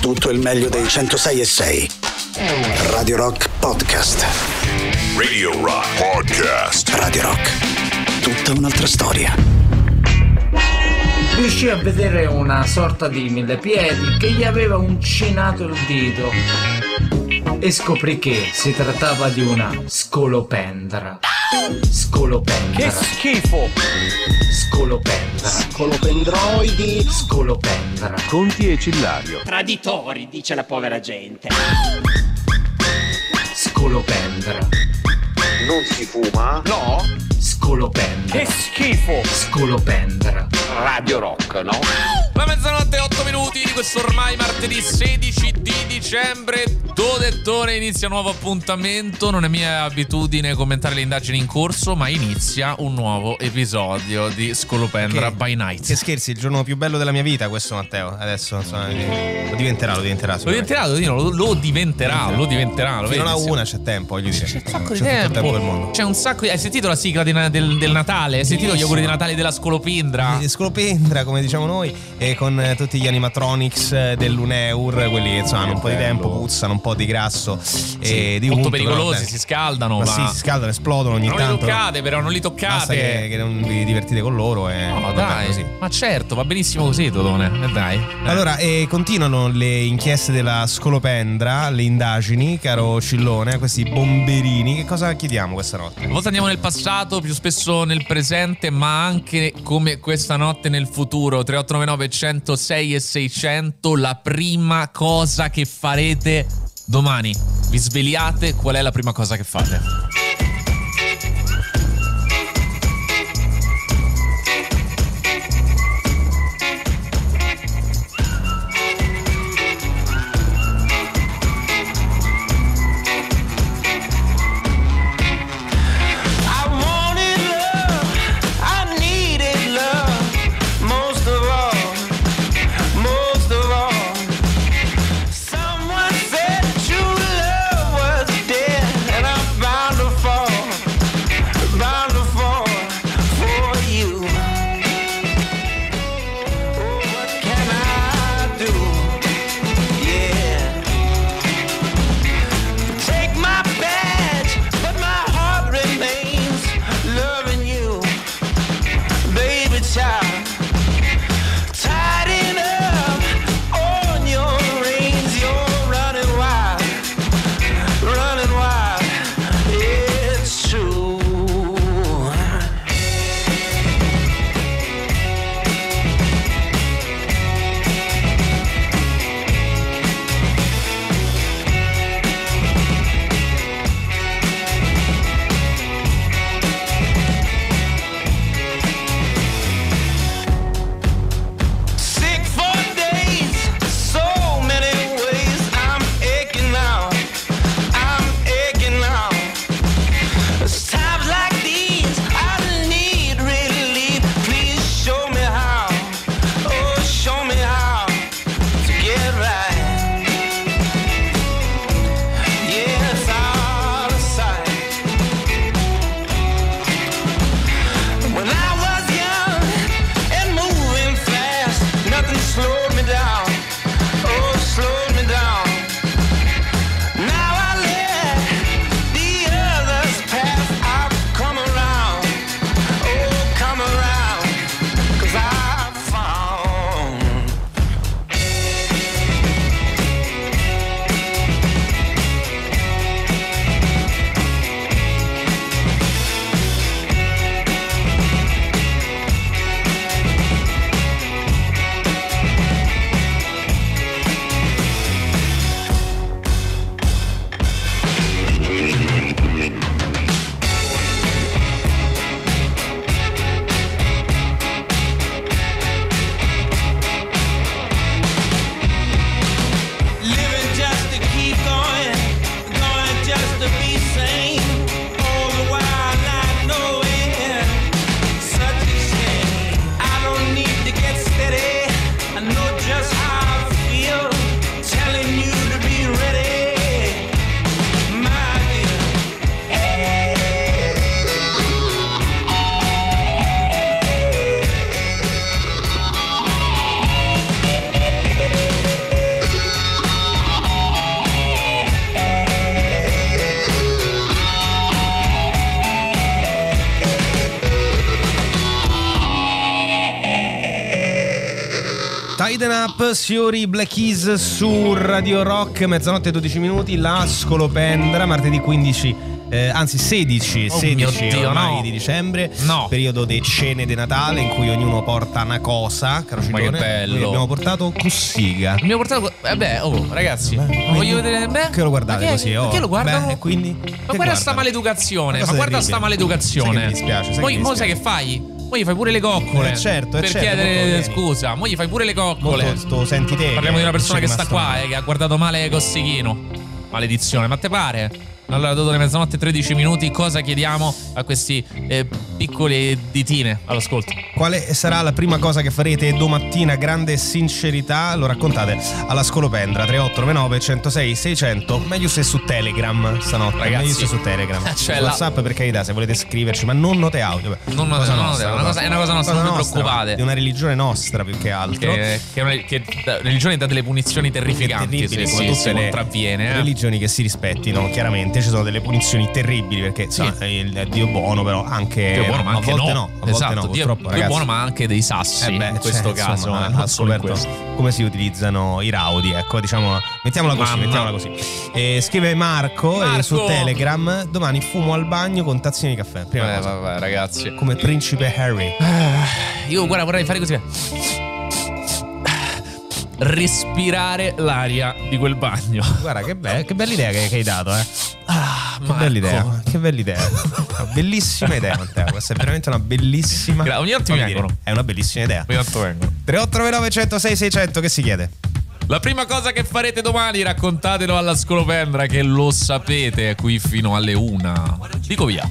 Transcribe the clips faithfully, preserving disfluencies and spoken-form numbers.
tutto il meglio dei centosei e sei. Radio Rock Podcast. Radio Rock Podcast. Radio Rock. Tutta un'altra storia. Riuscì a vedere una sorta di millepiedi che gli aveva uncinato il dito e scoprì che si trattava di una scolopendra. Scolopendra. Che schifo! Scolopendra. Scolopendroidi. Scolopendra. Conti e Cillario. Traditori, dice la povera gente. Scolopendra. Non si fuma? No? Scolopendra. Che schifo! Scolopendra. Radio Rock, no? La mezzanotte e otto minuti di questo ormai martedì sedici di dicembre. Dodettone, inizia un nuovo appuntamento. Non è mia abitudine commentare le indagini in corso, ma inizia un nuovo episodio di Scolopendra Che- by Night. Che scherzi, il giorno più bello della mia vita questo, Matteo. Adesso insomma, lo diventerà, lo diventerà. Lo diventerà, lo, lo, lo diventerà, lo diventerà. Lo Fino vedi, a siamo- una c'è tempo, voglio dire. C'è un sacco di tutto il tempo. tempo del mondo. C'è un sacco di... Hai sentito la sigla di na- del, del Natale? Hai sentito gli auguri di Natale della Scolopendra? Eh, Scolopendra, come diciamo noi, e con eh, tutti gli animatronics eh, dell'Uneur, quelli insomma hanno un po' di tempo, puzzano un po' di grasso e di Molto unto, pericolosi, però, vabbè. si scaldano. Ma ma... sì, si scaldano, esplodono ogni non tanto. li toccate, però non li Basta toccate. che, che non vi divertite con loro e No, va bene dai, così. ma certo, va benissimo così, Totone. E dai. Eh. Allora, eh, continuano le inchieste della Scolopendra, le indagini, caro Cillone, questi bomberini. Che cosa chiediamo questa notte? A volte andiamo nel passato, più spesso nel presente, ma anche come questa notte nel futuro. tre otto nove nove centosei e seicento, la prima cosa che farete domani. Vi svegliate, qual è la prima cosa che fate? I wanted love, I needed love, most of all, most of all. Someone said true love was dead, and I found a Widen Up, Siori, Black Keys su Radio Rock, mezzanotte e dodici minuti, la Scolopendra, martedì quindici Eh, anzi sedici, Oh sedici mio Dio, ormai no. di dicembre, No. periodo di cene di Natale in cui ognuno porta una cosa. Caro Ma che Citone, bello. noi abbiamo portato Cossiga. Mi ha portato. Vabbè, oh, ragazzi, Beh, voglio vedere. Beh, che lo guardate ma che- così? Oh. Perché lo guardano? Beh, e quindi? Ma Che guarda guardano? sta maleducazione. Una Ma cosa guarda sta terribile. maleducazione. Sai che mi dispiace, sai Poi, che mi mo sai che dispiace. fai? Poi gli fai pure le coccole. Eh, certo, eh, per certo, chiedere molto bene. scusa. Mo gli fai pure le coccole. Molto sto senti te. Parliamo di una persona che c'è sta rimasto- qua, eh, che ha guardato male Cossighino. Maledizione, ma te pare? Allora, dopo le mezzanotte e tredici minuti, cosa chiediamo a questi eh, piccole ditine all'ascolto? Quale sarà la prima cosa che farete domattina? Grande sincerità, lo raccontate alla Scolopendra tre otto nove nove, centosei, seicento. Meglio se su Telegram stanotte. Ragazzi, meglio se su Telegram. cioè Su la- WhatsApp per carità, se volete scriverci, ma non note audio. Beh, Non note- cosa non nostra, note, una cosa- è una cosa nostra, non vi preoccupate. Di una religione nostra più che altro. Che, che, è una- che la religione dà delle punizioni terrificanti Terribile, se come si, tutte si le contravviene. Eh? religioni che si rispettino, chiaramente ci sono delle punizioni terribili perché insomma, il Dio buono, però anche Dio buono, ma a anche volte no. no, a volte Esatto, no, Dio, purtroppo, Dio ragazzi. buono, ma anche dei sassi. Eh beh, in questo cioè, caso, insomma, eh, ho non solo in scoperto questo. come si utilizzano i raudi, ecco, diciamo, mettiamola così, Mamma. mettiamola così. E scrive Marco, Marco. eh, su Telegram: domani fumo al bagno con tazzine di caffè. Prima Eh, cosa. vabbè, ragazzi. Come principe Harry. Io guarda, vorrei fare così. Respirare l'aria di quel bagno. Guarda che, be- che bella idea che, che hai dato, eh. Ah, Che bella idea, che bella idea. Una bellissima idea, Matteo. Questa è veramente una bellissima. Gra- ogni tanto mi come dire, vengono. È una bellissima idea. Ogni tanto vengo. tre otto nove nove, centosei, seicento, che si chiede? La prima cosa che farete domani, raccontatelo alla Scolopendra, che lo sapete, è qui fino alle una. Dico via.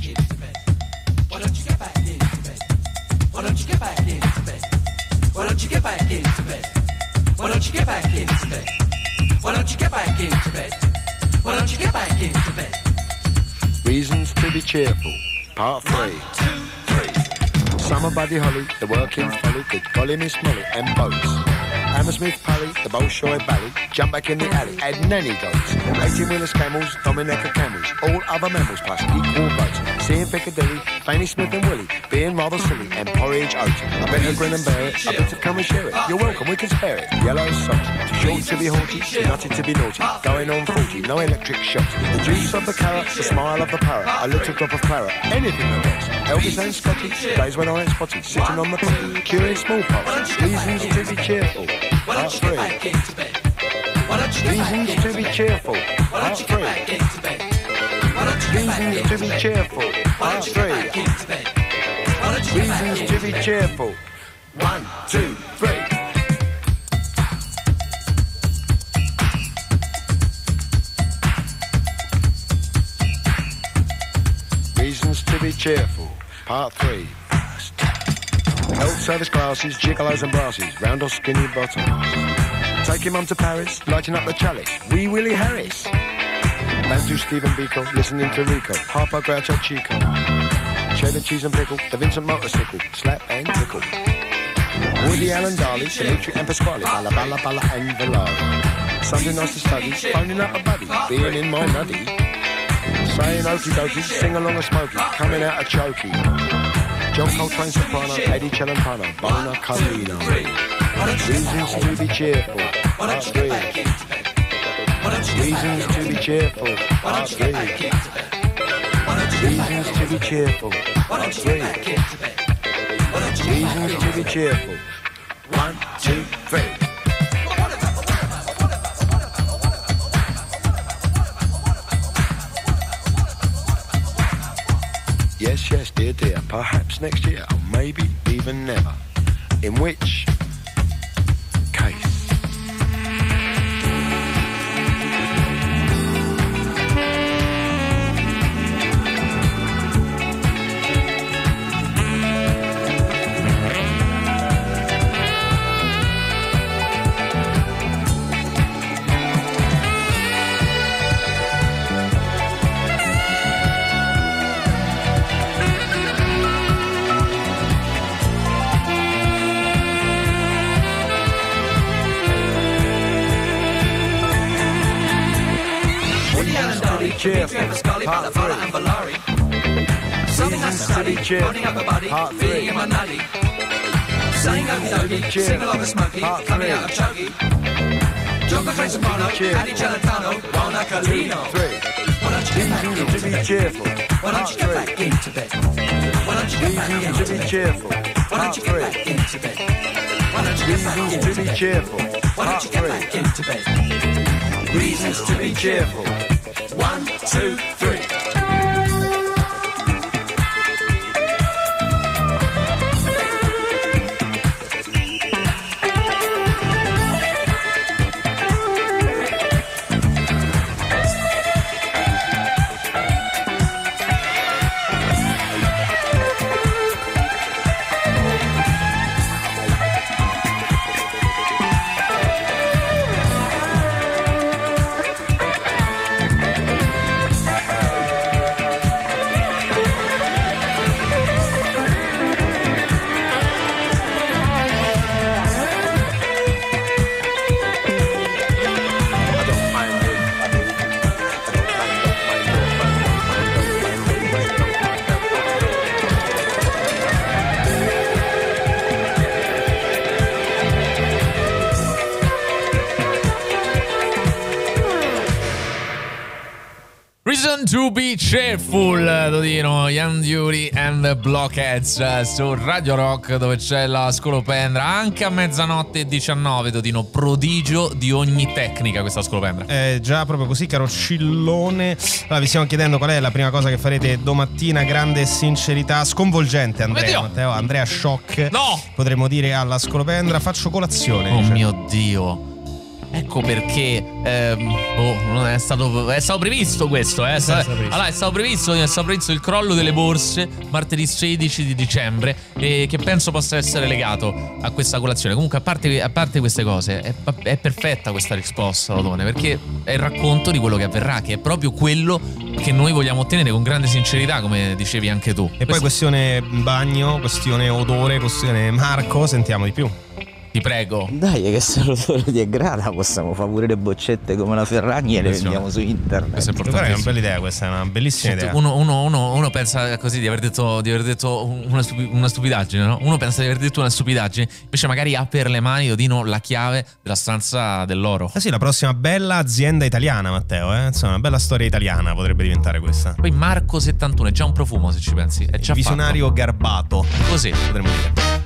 Reasons to be cheerful, part three. Summer Buddy Holly, the working folly, good golly Miss Molly, and boats. Hammersmith Pally, the Bolshoi Bally, jump back in the alley, add nanny goats. eighteen-wheelers, camels, Dominica camels, all other mammals plus equal votes. Seeing Piccadilly, Fanny Smith and Willie, being rather silly, and porridge oats. I better grin and bear it, I better come and share it. You're welcome, we can spare it. Yellow socks, too short to be haughty, too nutty to be naughty. Going on forty, no electric shocks. The juice of the carrot, the smile of the parrot, a little drop of claret, anything that works. Elvis and Scotty, days when I ain't spotty, sitting on the potty, curing smallpox. Reasons to be cheerful, part three. Reasons to be cheerful, part three. Reasons to be cheerful, part three. Reasons to be cheerful. One, two, three. Reasons to be cheerful, part three. Health service classes, gigolos and brasses, round or skinny bottoms. Taking mum to Paris, lighting up the chalice, wee Willie Harris. Dance to Stephen Biko, listening to Rico, Harpo Groucho Chico. Cheddar cheese and pickle, the Vincent motorcycle, slap and tickle. Woody Allen Darley, Dimitri and Pasquale, balla balla balla and Valari. Something nice to study, phoning up a buddy, being in my nutty. Saying okie dokie, sing along a smoky, coming out a chokey. John Coltrane soprano, Eddie Celentano, Bona Carlino. Reasons to be cheerful, part three. Reasons to be cheerful, part three. Reasons to be cheerful, part three. Reasons to be cheerful. One, two, three. Yes, yes, dear, dear, perhaps next year, or maybe even never. In which case? Cheerful, part three. Reasons to be cheerful, part three. Saying okie dokie, sing along a smoky, coming out of chuggy. Jump the face upon her, Andy Gelatano, Donna Calino. Why don't you get back into bed? cheerful. Why don't you get back into bed? Why don't you get back into To be bed? cheerful. Why don't you get back into bed? Why don't you get back into To be bed? cheerful. Why don't you get back into bed? Reasons to be cheerful. One, two, three. Reason to be cheerful, Dodino, Young Duty and the Blockheads su Radio Rock, dove c'è la scolopendra anche a mezzanotte e diciannove. Dodino, prodigio di ogni tecnica questa scolopendra. Eh, già proprio così, caro Cillone. Allora, vi stiamo chiedendo qual è la prima cosa che farete domattina. Grande sincerità, sconvolgente Andrea. Oddio. Matteo, Andrea shock. No! Potremmo dire alla scolopendra. Faccio colazione. Oh dice. mio Dio. Ecco perché ehm, oh, non è stato è stato previsto questo, eh. È stato, allora, è stato previsto, è stato previsto il crollo delle borse martedì sedici di dicembre, e che penso possa essere legato a questa colazione. Comunque, a parte, a parte queste cose, è, è perfetta questa risposta, Odone, perché è il racconto di quello che avverrà, che è proprio quello che noi vogliamo ottenere con grande sincerità, come dicevi anche tu. E poi questione bagno, questione odore, questione Marco, sentiamo di più. Ti prego. Dai, che se l'odore ti aggrada possiamo fare pure le boccette come la Ferragni e le vendiamo su internet. Questo è Guarda, è una importantissimo. bella idea, questa è una bellissima idea. Uno, uno, uno, uno pensa così di aver detto, di aver detto una, stupi- una stupidaggine, no? Uno pensa di aver detto una stupidaggine, invece magari ha per le mani, Dodino, la chiave della stanza dell'oro. Eh sì, la prossima bella azienda italiana, Matteo, eh? Insomma, una bella storia italiana potrebbe diventare questa. Poi Marco settantuno è già un profumo, se ci pensi. È già Visionario fatto. garbato. Così potremmo dire.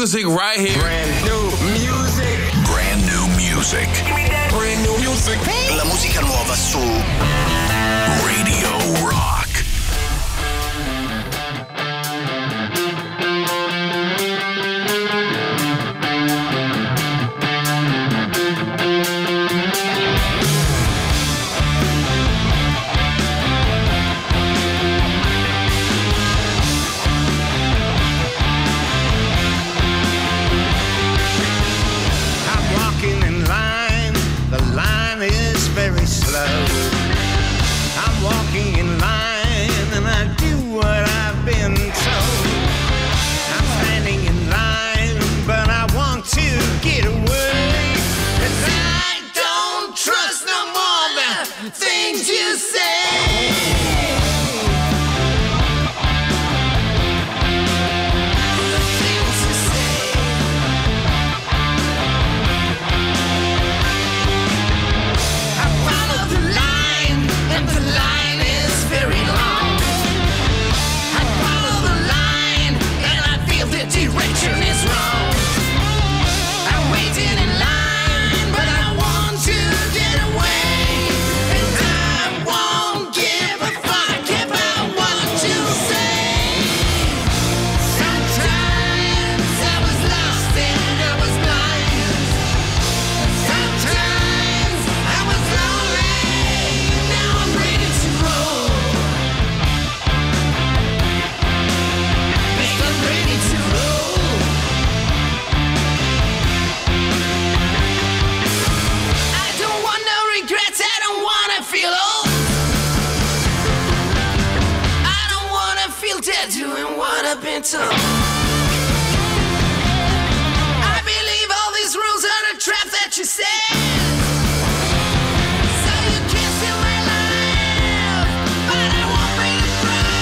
music right here. Brand new music. Brand new music. Brand new music. La musica nuova su Radio Rock. I'm walking in line and I do what I've been told. I'm standing in line, but I want to get away. 'Cause I don't trust no more the things you say. Direction is wrong. I'm waiting in line, but I want to get away. And I won't give a fuck about what you say. Sometimes I was lost and I was blind. Sometimes I was lonely. Now I'm ready to roll. Make I'm ready to roll. Doing what I've been told. I believe all these rules are a trap that you set. So you can't steal my life, but I won't pay the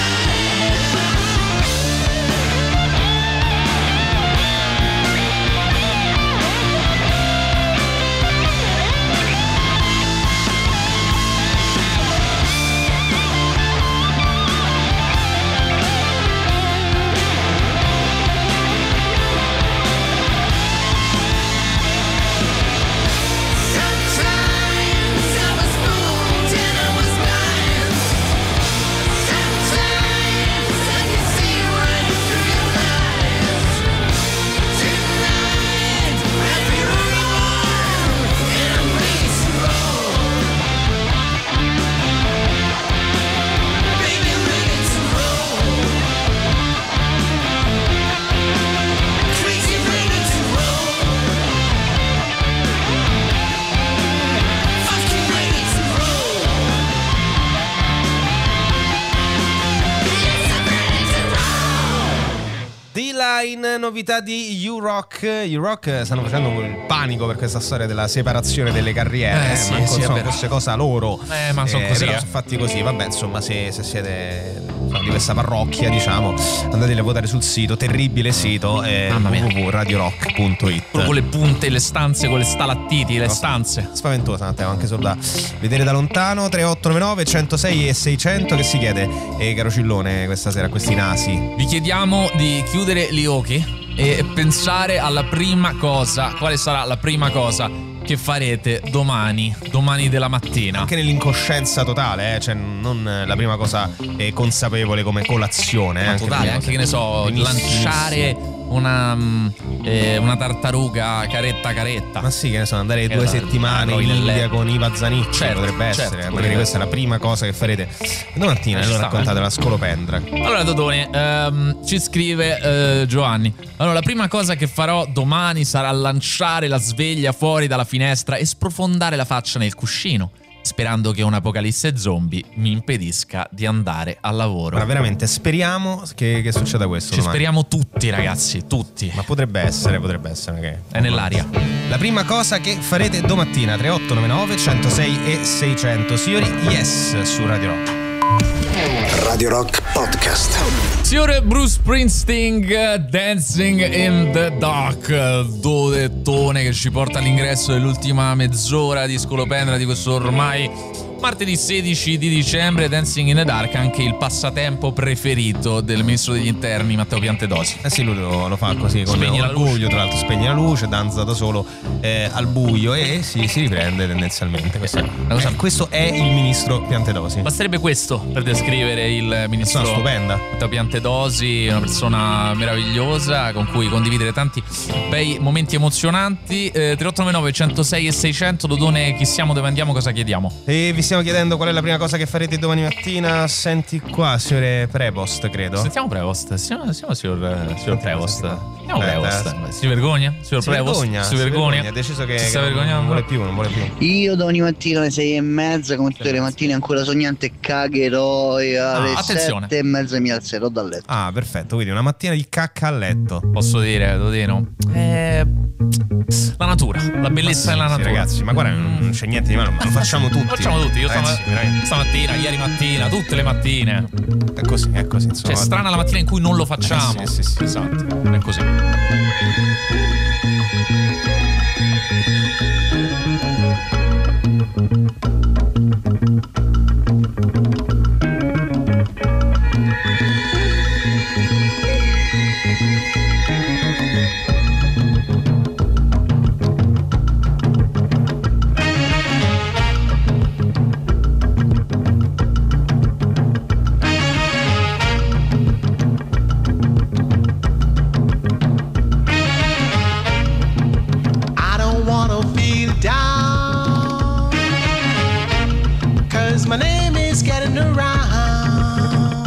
D-Line, novità di U-Rock. U-Rock stanno facendo il panico per questa storia della separazione delle carriere. Eh, sì, ma sì, insomma, è vero. fosse cosa loro. Eh, ma sono così, però eh. sono fatti così. Vabbè, insomma, se, se siete insomma, di questa parrocchia, diciamo, andate a votare sul sito, terribile sito, eh, Mamma mia. w w w punto radio rock punto it. Quello con le punte, le stanze, con le stalattiti, le No, stanze. Spaventosa, Matteo, anche solo da vedere da lontano. Tre otto nove nove centosei e seicento. Che si chiede, eh, caro Cillone, questa sera a questi nasi? Vi chiediamo di chiudere gli occhi e pensare alla prima cosa. Quale sarà la prima cosa che farete domani, domani della mattina? Anche nell'incoscienza totale, eh? Cioè non la prima cosa eh, consapevole come colazione. Eh? Ma anche totale, prima anche cosa- che ne so, Benissimo. lanciare una, mm, eh, una tartaruga caretta caretta. Ma sì, che ne so, andare Che due la- settimane la- in la- India con Iva Zanicchi, Certo, potrebbe certo, essere. potrebbe Magari questa è la prima cosa che farete domattina. Eh, E ci lo sta, raccontate eh. la scolopendra. Allora Dodone, ehm, ci scrive eh, Giovanni. Allora la prima cosa che farò domani sarà lanciare la sveglia fuori dalla finestra e sprofondare la faccia nel cuscino, sperando che un'apocalisse zombie mi impedisca di andare al lavoro. Ma veramente speriamo che, che succeda questo Ci domani. speriamo tutti, ragazzi, tutti. Ma potrebbe essere, potrebbe essere che È nell'aria. La prima cosa che farete domattina, tre otto nove nove centosei e seicento. Signori, Yes su Radio Rock. Radio Rock Podcast. Signore Bruce Springsteen, Dancing in the Dark, dodettone che ci porta all'ingresso dell'ultima mezz'ora di Scolopendra di questo ormai Martedì sedici di dicembre, Dancing in the Dark, anche il passatempo preferito del ministro degli interni Matteo Piantedosi. Eh sì, lui lo, lo fa così con Spegne la orgoglio, tra l'altro spegne la luce, danza da solo eh, al buio e si, si riprende tendenzialmente. Questo è, cosa... eh, questo è il ministro Piantedosi. Basterebbe questo per descrivere il ministro Sono stupenda. Matteo Piantedosi, una persona meravigliosa con cui condividere tanti bei momenti emozionanti. eh, tre otto nove nove, centosei e seicento, Dodone, chi siamo, dove andiamo, cosa chiediamo? E vi stiamo chiedendo qual è la prima cosa che farete domani mattina. Senti qua, signore Prevost, credo. Sentiamo Prevost, siamo, siamo signor, signor Prevost. Sentiamo Eh, Prevost. eh, Si vergogna? Signor Si Prevost? vergogna, Si si vergogna? vergogna. Ha deciso che, Si sta che vergognando? non vuole più, non vuole più. Io domani mattina alle sei e mezza, come tutte le mattine, ancora sognante, cagherò e alle Ah, attenzione. sette e mezza mi alzerò dal letto. Ah, perfetto, quindi una mattina di cacca a letto. Posso dire, Dodino? Eh, la natura, la bellezza della Sì, natura. ragazzi, ma guarda, non c'è niente di male, ma lo facciamo tutti. Lo facciamo tutti, io Eh, stama- sì, veramente. stamattina, ieri mattina, tutte le mattine. È così, è così, insomma. Cioè, strana la mattina in cui non lo facciamo. Eh, sì, sì, sì. Esatto, è così. I don't wanna feel down, 'cause my name is getting around.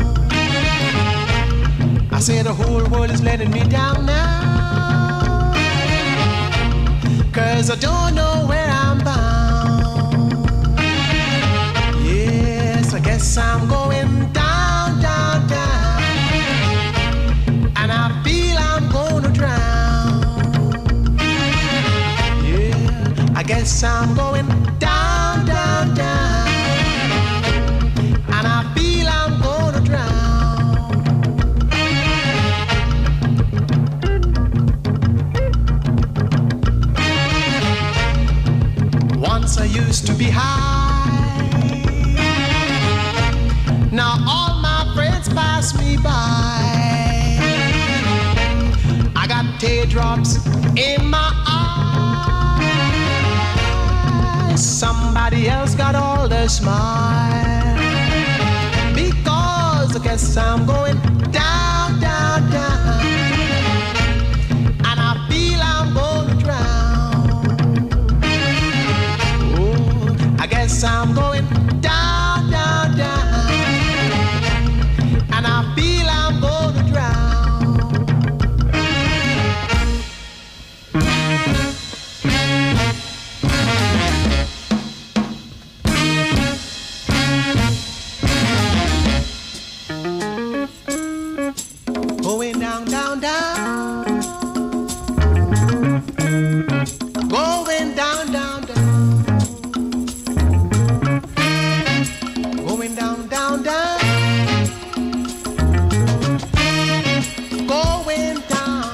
I say the whole world is letting me down now, 'cause I don't know where I'm bound. Yes, I guess I'm going down, down, down, and I feel I'm gonna drown. I guess I'm going down, down, down, and I feel I'm gonna drown. Once I used to be high, now all my friends pass me by. I got teardrops in my eyes, somebody else got all the smile, because I guess I'm going down, down, down, and I feel I'm gonna drown. Oh, I guess I'm going down, down, down, and I feel I'm gonna drown. Going down, down, down. Going down, down, down. Going down, down, down. Going down.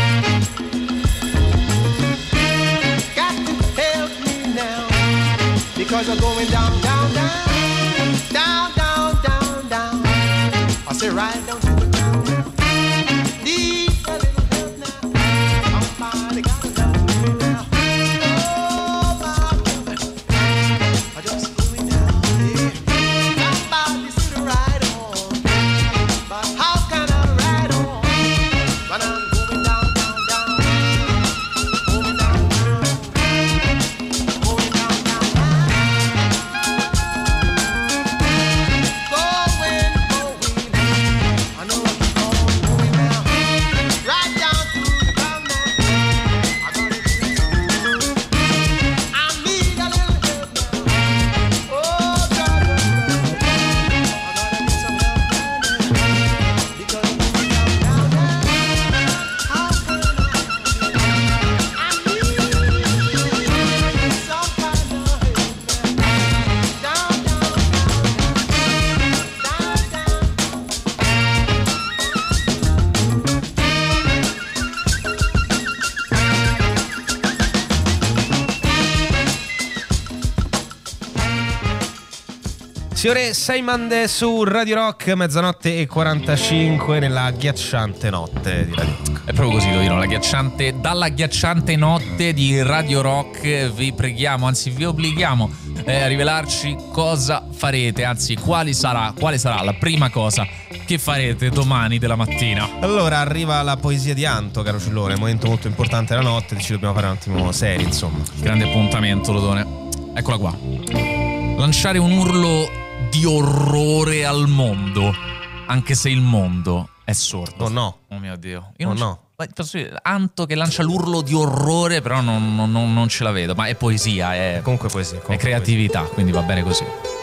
Got to help me now, because I'm going down, down, down. Down, down, down, down. I say right down to the ground. Need a little help now. Somebody gotta help me now. Oh, my goodness. I'm just going down here. Somebody sit right on. But how can I ride on when I'm going down, down, down? Going down, down. Going down, down, down. Going, going. I know Signore, Seimande su Radio Rock, mezzanotte e quarantacinque nella ghiacciante notte di Radio Rock. È proprio così, Dovino, la ghiacciante, dalla ghiacciante notte di Radio Rock vi preghiamo, anzi vi obblighiamo eh, a rivelarci cosa farete, anzi quali sarà, quale sarà la prima cosa che farete domani della mattina. Allora arriva la poesia di Anto, caro Cillone, momento molto importante della notte, ci dobbiamo fare un attimo seri, insomma. Grande appuntamento, Lodone. Eccola qua. Lanciare un urlo di orrore al mondo, anche se il mondo è sordo. Oh no. Oh mio Dio. Io oh non no. C- Anto che lancia l'urlo di orrore, però non, non, non ce la vedo. Ma è poesia, è comunque poesia, comunque è creatività, poesia. Quindi va bene così.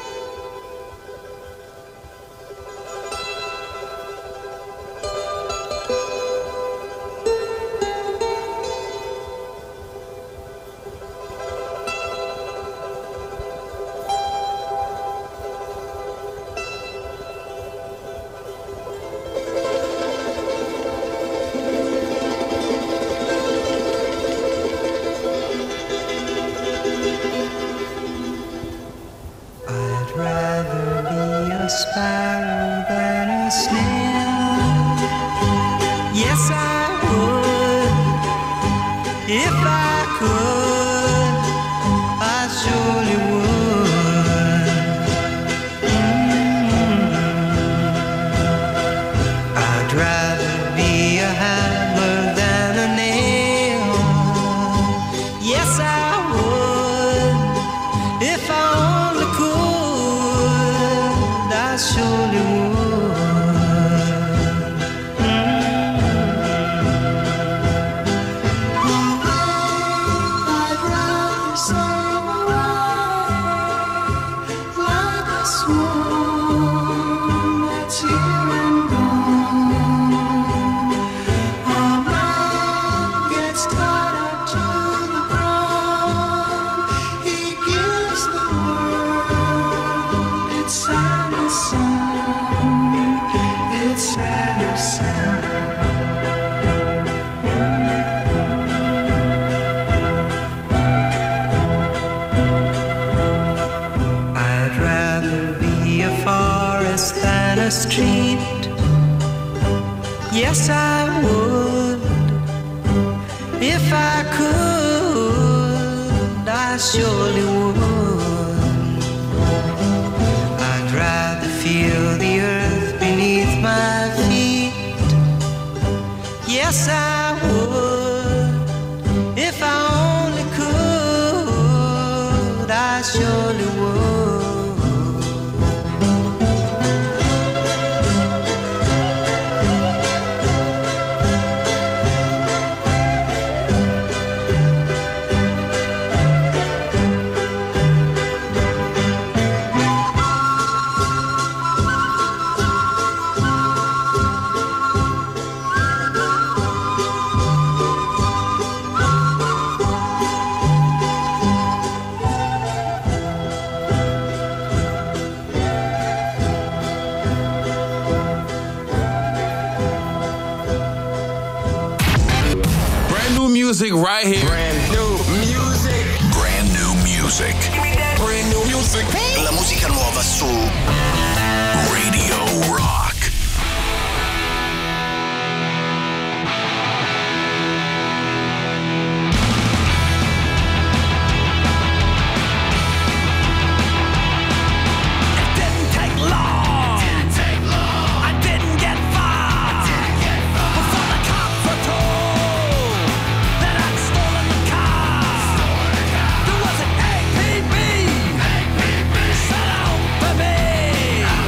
Music right here. Brand new music. Brand new music. Brand new music. La musica nuova su Radio Rock. There was an A P B set out for me.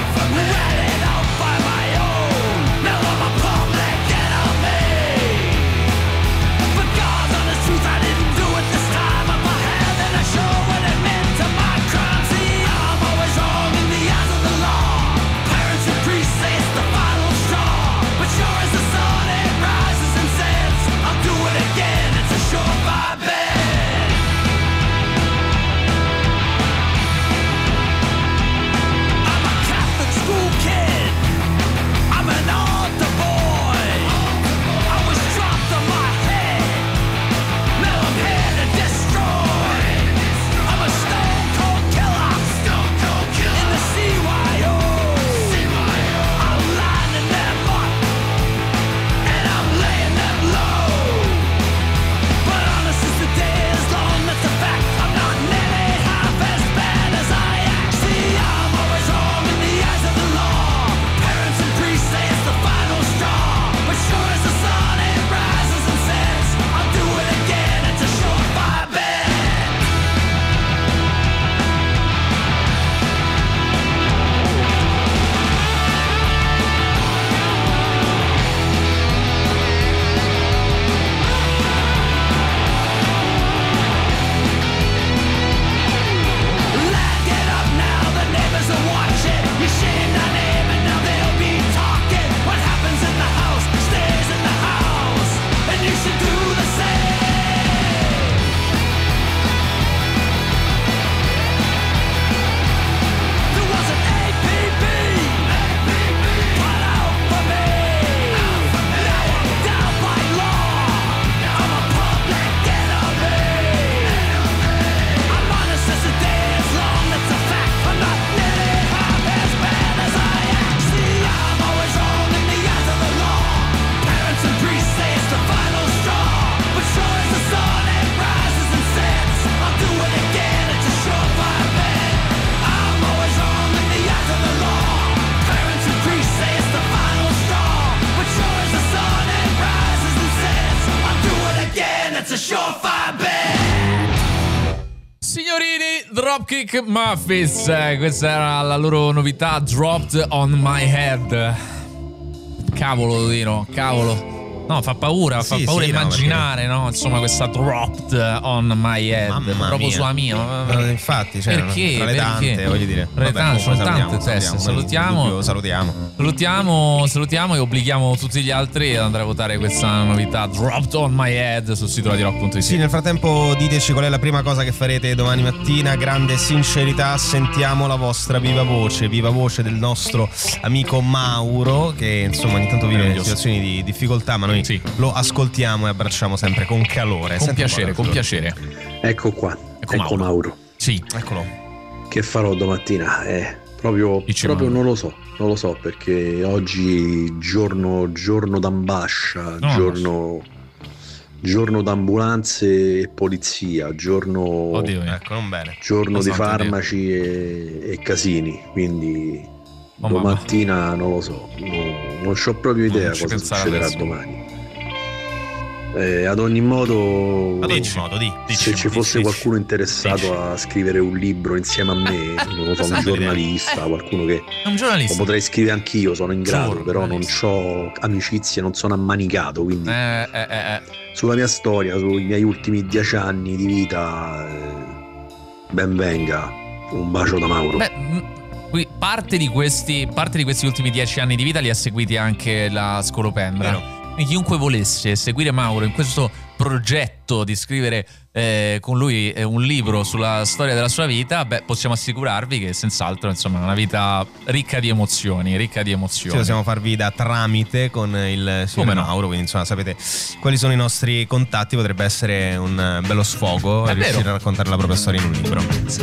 Dropkick Murphys, questa era la loro novità, Dropped on My Head. Cavolo Dino, cavolo. No, fa paura, fa Sì, paura sì, no, immaginare, perché- no? Insomma, questa dropped on my head, Mamma proprio mia. sulla mia. No, infatti, cioè, perché? tra le tante, Perché? voglio dire. Tra le Vabbè, tante, comunque sono tante salutiamo, teste. salutiamo, Salutiamo, salutiamo. salutiamo, salutiamo e obblighiamo tutti gli altri ad andare a votare questa novità, Dropped on my head, sul sito radio rock punto it. Sì, nel frattempo diteci qual è la prima cosa che farete domani mattina. Grande sincerità, sentiamo la vostra viva voce, viva voce del nostro amico Mauro, che insomma ogni tanto vive situazioni di difficoltà, ma noi Sì. lo ascoltiamo e abbracciamo sempre con calore. Con Senti un piacere, po' con la- piacere. Ecco qua, Ecco ecco, Mauro. Mauro. Sì, Eccolo. Che farò domattina? Eh, proprio, Dice proprio Mauro. non lo so, non lo so perché oggi giorno, giorno d'ambascia, No, giorno, giorno d'ambulanze e polizia, giorno, Oddio mio. Ecco, non bene. giorno di Santo Dio. farmaci e, e casini, quindi Oh, mamma. domattina non lo so, non, non ho proprio idea Non ci cosa pensare succederà adesso. domani. Eh, ad ogni modo, Ad ogni modo, di, dici, se ci dici, fosse dici. qualcuno interessato Dici. a scrivere un libro insieme a me, non lo so, un Esatto, giornalista, l'idea. qualcuno che È un lo giornalista. potrei scrivere anch'io, sono in grado, però non Giornalista. ho amicizie, non sono ammanicato, quindi Eh, eh, eh, eh. sulla mia storia, sui miei ultimi dieci anni di vita, eh, ben venga, un bacio da Mauro. Beh, mh, qui parte di questi parte di questi ultimi dieci anni di vita li ha seguiti anche la Scolopendra. Vero. Quindi chiunque volesse seguire Mauro in questo progetto di scrivere eh, con lui eh, un libro sulla storia della sua vita, beh, possiamo assicurarvi che senz'altro, insomma, è una vita ricca di emozioni, ricca di Ci emozioni. possiamo farvi da tramite con il signore Come no? Mauro, quindi insomma sapete quali sono i nostri contatti, potrebbe essere un eh, bello sfogo È riuscire vero. a raccontare la propria storia in un libro.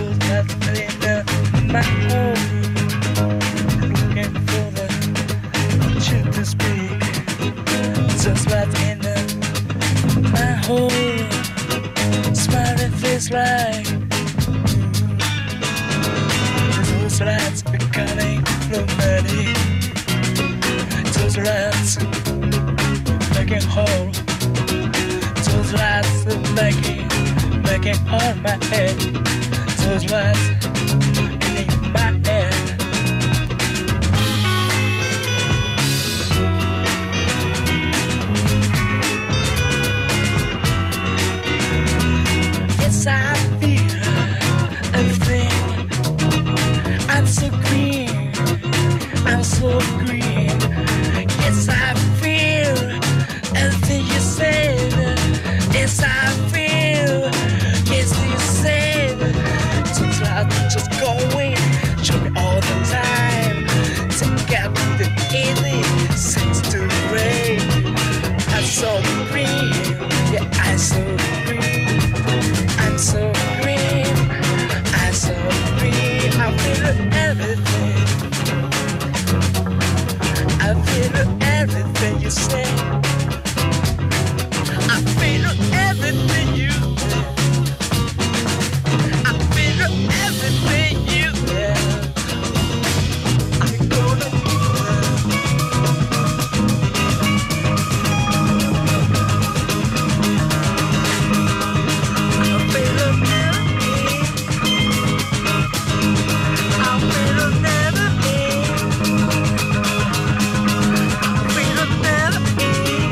Just right in my home, smiling face like those lights becoming romantic. Those lights making whole. Those lights making making on my head. Those lights in my head. Yes, I feel everything. I'm so green. I'm so green. Yes, I feel everything you said. Yes, I feel. Yes, you said. Seems like you're just going. Show me all the time. Take out the easy. Seems to rain. I'm so green. Yeah, I'm so green. I'm so green, I'm so green, I feel everything. I feel everything you say. I feel everything you say. I feel everything you say. I'm gonna never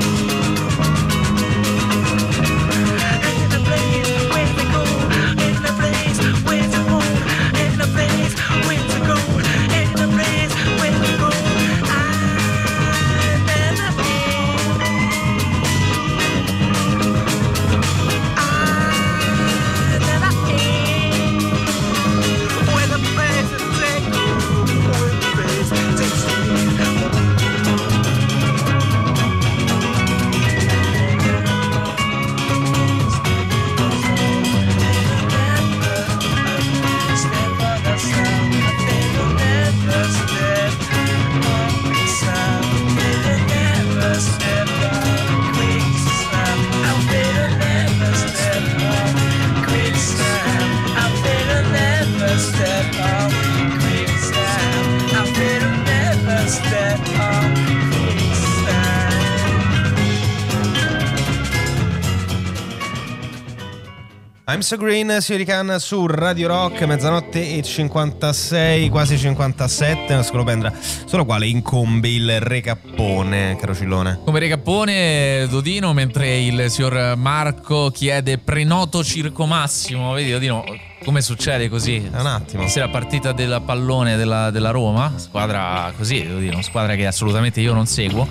I'm So Green, Siurican su Radio Rock, mezzanotte e cinquantasei, quasi cinquantasette, una scolopendra solo quale incombe il recappone, caro Cillone. Come recappone Dodino, mentre il signor Marco chiede prenoto Circo Massimo. Vedi Dodino, come succede così? Un attimo. Se la partita della pallone della, della Roma, squadra così, Dodino, squadra che assolutamente io non seguo,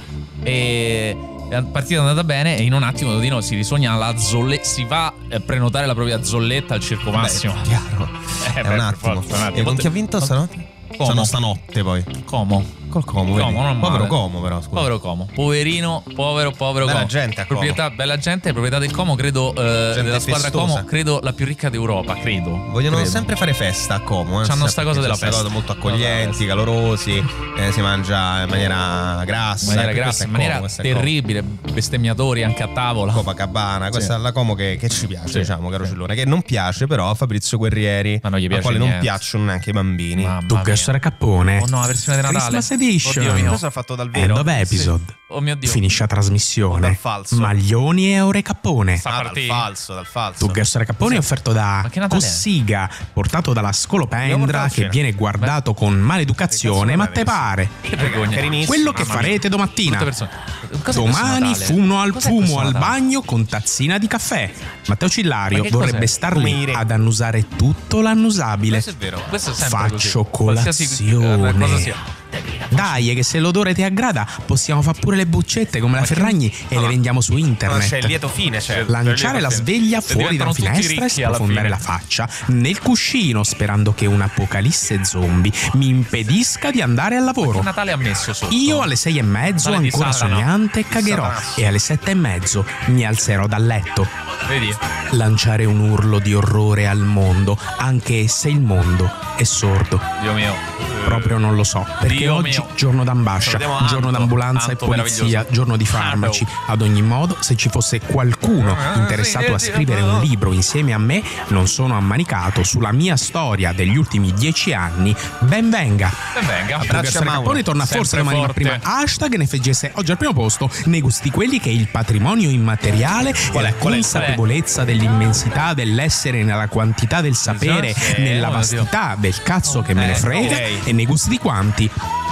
e la partita è andata bene e in un attimo Dodino si risogna la zolletta, si va a prenotare la propria zolletta al Circo Massimo. Beh, chiaro. Eh, è un attimo. Forza, un attimo. E con chi ha vinto stanotte? Como. Sono stanotte poi. Como. Col Como, vedi? Como, non Povero male. Como però, scusa. Povero Como. Poverino, povero, povero Bella Como. gente a Como. Proprietà, bella gente, proprietà del Como, credo, eh, della squadra festosa. Como, credo la più ricca d'Europa, credo. Vogliono credo. sempre fare festa a Como, eh. C'hanno sta Sempre cosa che della c'è sta festa. cosa molto accoglienti, calorosi, eh, si mangia in maniera grassa. In maniera eh, grassa, questa è in maniera Como, questa è Como. terribile, bestemmiatori anche a tavola. Copacabana, questa Sì. è la Como che, che ci piace, Sì. diciamo, caro Sì. Cillone, che non piace però a Fabrizio Guerrieri, Ma non gli a piace quale non niente. piacciono neanche i bambini. Mamma Tu mia. che essere cappone. Oh no, la versione di Natale. Christmas Edition. Oddio mio. Questo l'ha fatto dal vero. End of episode. Sì. Oh mio Dio. Finisce la trasmissione. Dal falso. Maglioni e ore cappone. Sta Ah, dal partita. falso, dal falso. Tu che essere cappone è offerto da Ma che Natale è? Cossiga, portato dalla Abbiamo scolopendra, portato che cena. viene guardato con maleducazione, ma te pare. Che vergogna. Carinissimo, Quello che mamma mia. farete domattina. Brutte persone. Cos'è Domani questo Natale? fumo al, Cos'è fumo questo al Natale? bagno con tazzina di caffè. Matteo Cillario Ma che vorrebbe cos'è? star Come lì i re. ad annusare tutto l'annusabile. Questo è vero. Questo è sempre Faccio così. Qualsiasi, colazione. eh, cosa sia. Dai, che se l'odore ti aggrada, possiamo fare pure le buccette come la Ferragni e le vendiamo su Ma c'è il internet. lieto fine, cioè. Lanciare la sveglia E fuori dalla diventano tutti finestra e ricchi alla sprofondare fine. la faccia nel cuscino, sperando che un'apocalisse zombie mi impedisca di andare al lavoro. Che Natale ha messo sotto? Io alle sei e mezzo Natale di ancora Satana. sognante cagherò Satana. e alle sette e mezzo mi alzerò dal letto. Vedi? Lanciare un urlo di orrore al mondo, anche se il mondo è sordo. Dio mio. Proprio non lo so, perché Dio oggi mio. giorno d'ambascia, Salutiamo Anto, giorno d'ambulanza Anto e polizia, meraviglioso. giorno di farmaci. Ad ogni modo, se ci fosse qualcuno interessato a scrivere un libro insieme a me, non sono ammanicato sulla mia storia degli ultimi dieci anni, ben venga. Ben venga. Abbraccia Mauro. Capone torna Sempre forse domani forte. prima. Hashtag N F G S oggi al primo posto, nei gusti quelli che il patrimonio immateriale e la Qual è? consapevolezza dell'immensità dell'essere nella quantità del sapere, Sì, nella oh, vastità del cazzo che me ne Eh, frega ok. e nei gusti di quanti.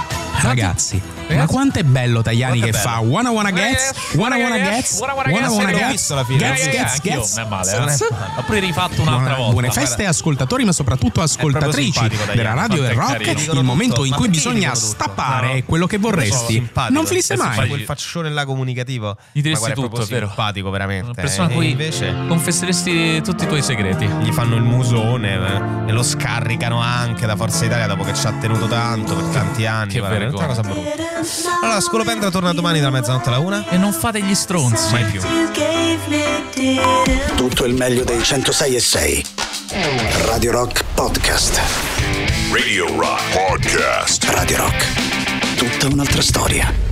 Ragazzi, ma quanto è bello Tajani Quanto che è fa bello. wanna wanna gets, wanna wanna gets, wanna wanna L'ho gets, visto alla fine. gets, Eh, gets, anch'io, gets. non è male, eh. Ho pure rifatto un'altra Buona- volta. Buone feste ascoltatori, ma soprattutto ascoltatrici simpatico, Tajani. della radio del Quanto è rock. carino. Il Dicono momento tutto. in Ma cui perché bisogna dicono tutto? stappare No, no. quello che vorresti. Simpatico. Non flissi Eh, mai. Fai quel faccione là comunicativo. Gli diresti Ma guarda, è tutto, proprio è vero. simpatico veramente. Una persona a E cui invece confesseresti tutti i tuoi segreti. gli fanno il musone eh, e lo scaricano anche da Forza Italia dopo che ci ha tenuto tanto per tanti anni. Che veramente una cosa vergogna. brutta. Allora, Scolopendra torna domani dalla mezzanotte alla una. E non fate gli stronzi. Mai più. Tutto il meglio dei centosei e sei. Radio Rock Podcast. Radio Rock Podcast. Radio Rock. Tutta un'altra storia.